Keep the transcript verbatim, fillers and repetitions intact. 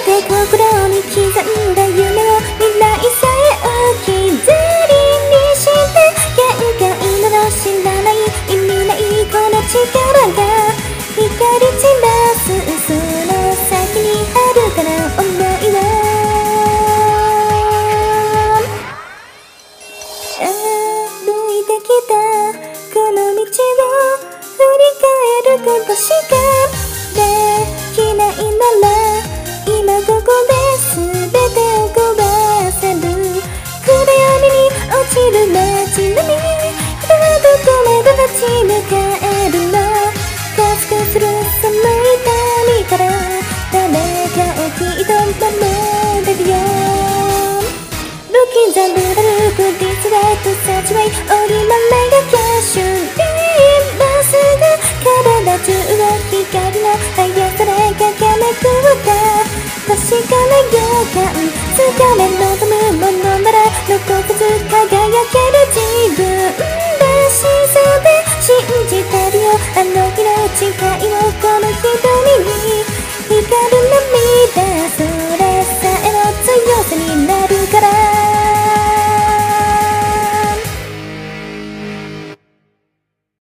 て心に刻んだ夢を未来さえ置き去りにして限界など知らない意味ないこの力が光り散らすその先に遥かな想いは歩いてきたこの道を振り返ることしかできないなら今ここで全てを壊せる暗闇に落ちる街並み人はどこまで立ち向かえるの加速するその痛みから誰かをきっと守れるよ Looking down the road this way to such way 降りまないがキャッシュでまっすぐ体中は光の速さで駆けめくった確かな予感掴め望むものなら残さず輝ける自分